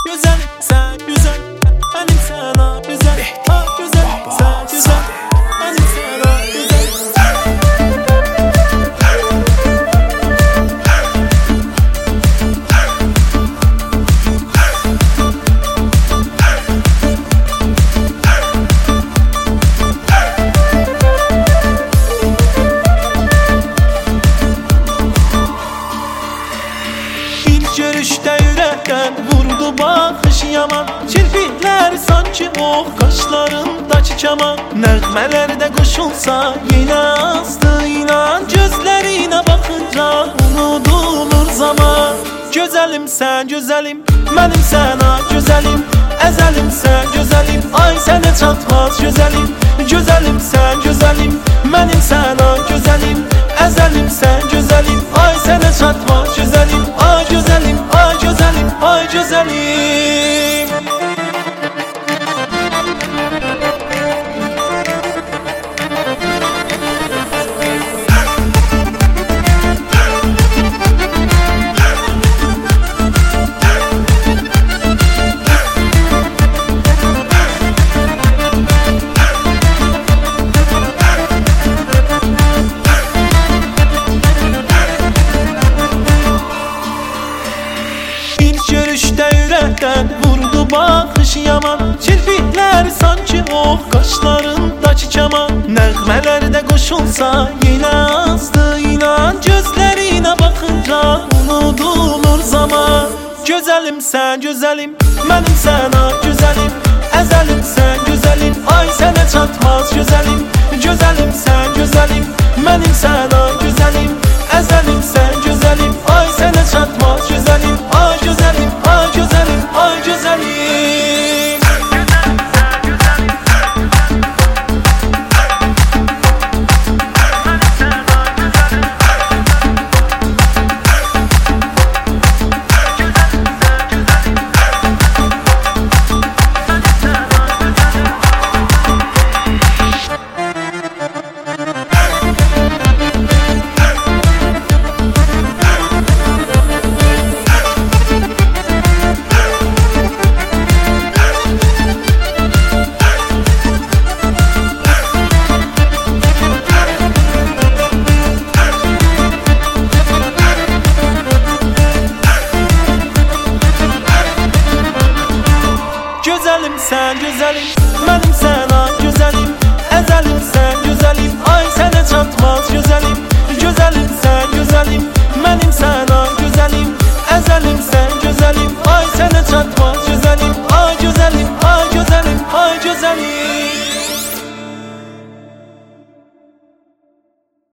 Güzel, sen güzel, benim sana güzel. Ha güzel, sen güzel, benim sana güzel. İlk görüşte yürekten vurdu bakış yaman. Kirpikler sanki ok, kaşlarındaki keman. Nəğməlerde koşulsa yine astı inan. Gözlerine bakınca unudulur zaman. Güzelim sen güzelim, benim sana güzelim. Ezelim sen güzelim, ay sana çatmaz güzelim. Güzelim sen güzelim, benim sana güzelim. Ezelim sen güzelim, ay sana çatmaz güzelim. Ay güzelim, ay güzelim, ay güzelim. Görüşte yürekten vurdu bakış yaman. Kirpikler sanki ok, kaşlarındaki keman. Nəğməlerde koşulsa yine astı inan. Gözlerine bakınca unudulur zaman. Güzelim sen güzelim, benim sana güzelim. Ezelim sen güzelim, ay sana çatmaz güzelim. Güzelim sen güzelim, benim sana güzelim. Ezelim sen güzelim, ay sana çatmaz güzelim. Ay güzelim, ay güzelim, ay güzelim. Güzelim sen güzelim, benim sana güzelim. Ezelim sen güzelim, ay sana çatmaz güzelim. Güzelim sen güzelim, benim sana güzelim. Ezelim sen güzelim, ay sana çatmaz güzelim. Ay güzelim, ay güzelim, ay güzelim.